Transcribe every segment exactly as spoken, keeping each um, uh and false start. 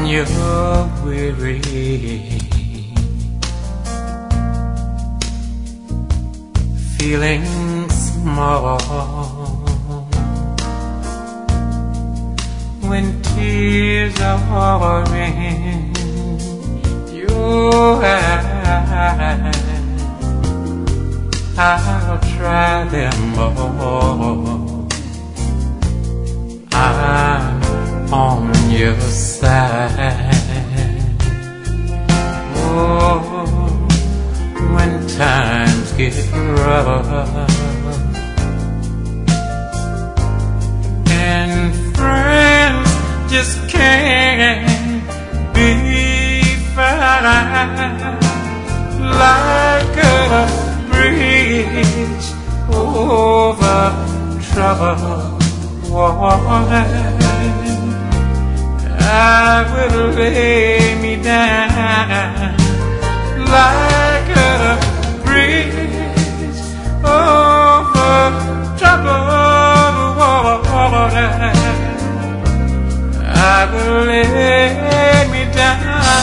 you're weary, feeling small, when tears are in your eyes, I'll try them all. I'm on your side. Oh, when times get rough and friends just can't be found, like a bridge over troubled water, I will lay me down like a bridge over troubled water. I will lay me down.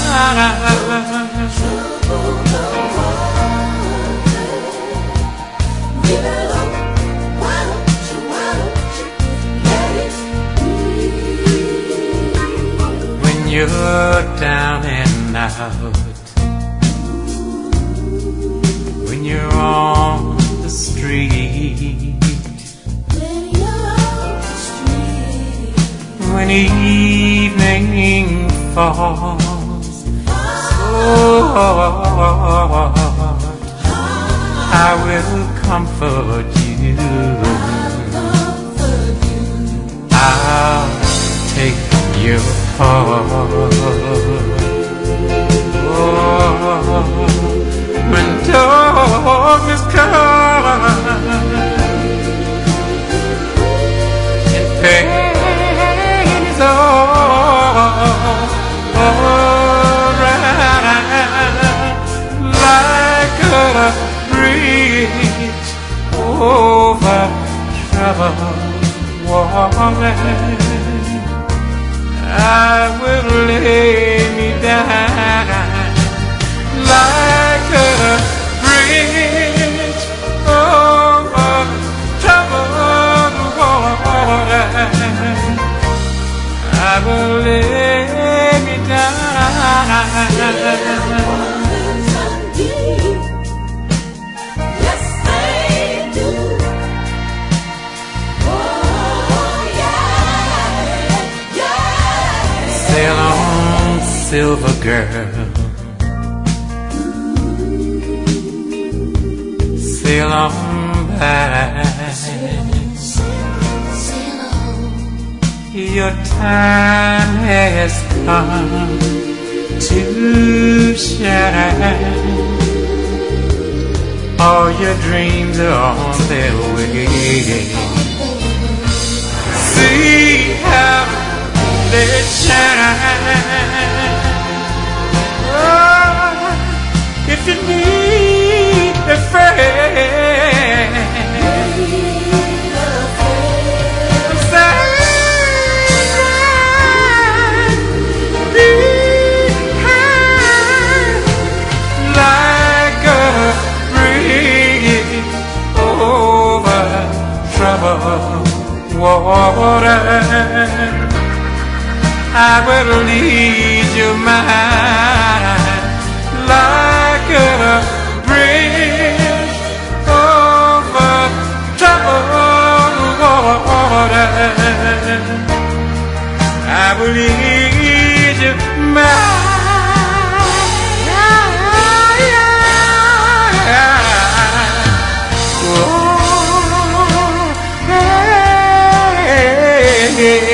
You're down and out, when you're on the street, when you're on the street, when evening falls so hard, I will comfort you. I'll take your heart. Oh, when darkness comes and pain is all around, like a bridge over troubled water, I will lay me down like a bridge over troubled water. I will lay me down. Yes, they do. Sail on, silver girl, sail on by. Your time has come to shine. All your dreams are on their way. See how they shine. Oh, if you need a friend, stand behind like a bridge over troubled water. I will lead your mind like a bridge over troubled water. I will lead your mind. Oh, hey, hey.